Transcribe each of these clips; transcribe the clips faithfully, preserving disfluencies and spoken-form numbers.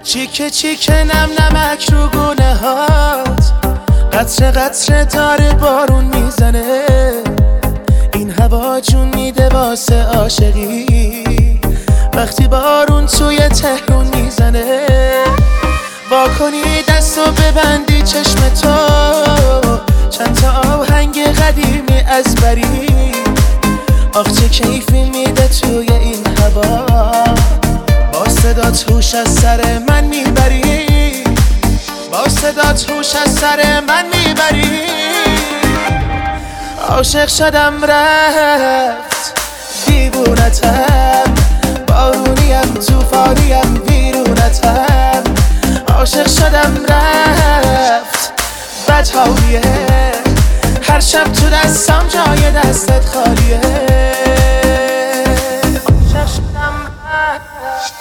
چیکه چیکه نم نمک رو گونه هات، قطره قطره داره بارون میزنه، این هوا جون میده واسه عاشقی وقتی بارون توی تهرون میزنه. واکنی دستو ببندی چشم تو، چند تا آهنگ قدیمی از بری، آخ چه کیفی میده توی این هوا، با صدات هوش از سر من میبری، با صدات هوش از سر من میبری. عاشق شدم رفت دیوونتم، بارونیم توفانیم ویرونتم، عاشق شدم رفت بدحالیه، هر شب تو دستم جای دستت خالیه. عاشق شدم رفت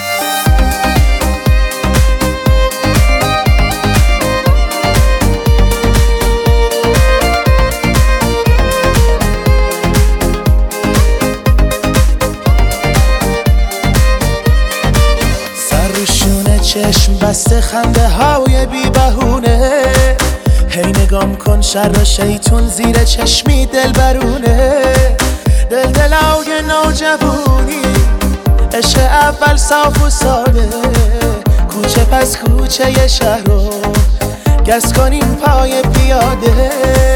چشم بسته خنده های بی بهونه، هی نگام کن شر شیطون زیر چشمی دل برونه، دل دلای نوجوونی عشق اول صاف و ساده، کوچه پس کوچه ی شهر رو گز کنیم پای پیاده.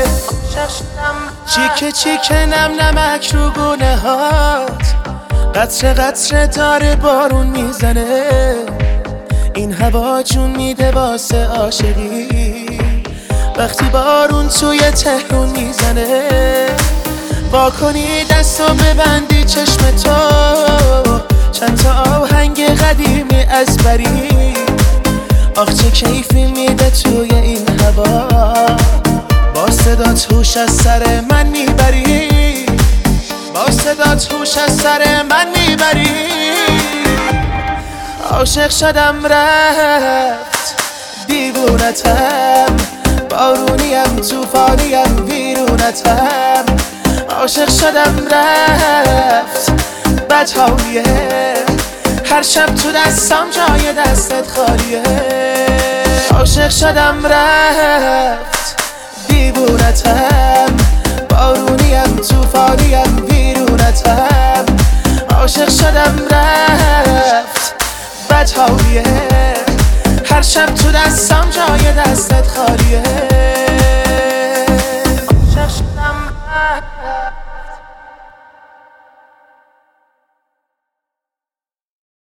چیکه چیکه نم نمک رو گونه هات، قطره قطره داره بارون میزنه، این هوا جون میده واسه عاشقی وقتی بارون توی تهرون میزنه. واکنی دستو ببندی چشم تو، چند تا آهنگ قدیمی از بری، آخ چه کیفی میده توی این هوا، با صدات هوش از سر من میبری، با صدات هوش از سر من میبری. عاشق شدم رفت دیوونتم، بارونیم توفانیم ویرونتم، عاشق شدم رفت بدحالیه، هر شب تو دستم جای دستت خالیه. عاشق شدم رفت دیوونتم، بارونیم توفانیم ویرونتم، عاشق شدم رفت بدحالیه، هر شب تو دستم جای دستت خالیه. عاشق شدم